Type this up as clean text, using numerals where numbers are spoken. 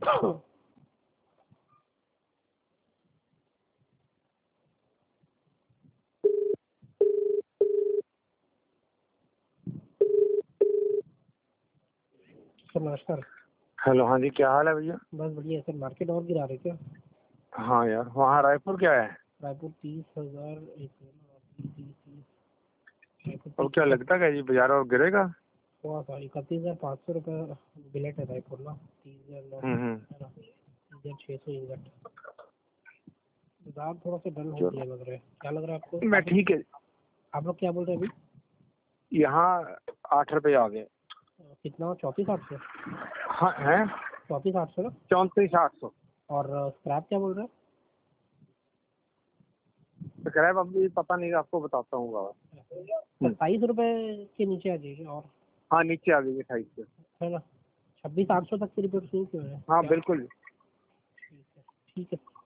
Sir नमस्कार। Hello, हाँ जी, क्या हाल है भैया? बस बढ़िया सर। मार्केट और गिरा रहे क्या? हाँ यार, वहाँ रायपुर क्या है? रायपुर 30,000। और क्या लगता है ये बाजार और गिरेगा? थोड़ा सा 31,500 रुपये बिलेट है रायपुर ना। 30,600 इनगट। दाम थोड़ा सा डल हो गया लग रहा है। क्या लग रहा है आपको? मैं ठीक है। आप लोग क्या बोल रहे हैं अभी? यहाँ 8 रुपये आ गए। कितना? 34,800? हाँ है 34,800 ना? 34,800। और स्क्रैप क्या बोल रहे हैं? स्क्रैप अभी पता नहीं, आपको बताता हूँ। 27 रुपये के नीचे आ जाएगी। और हाँ, नीचे आ गई 28 से, है ना। 26,800 तक की रिपोर्ट शुरू क्यों है? हाँ बिल्कुल। ठीक है।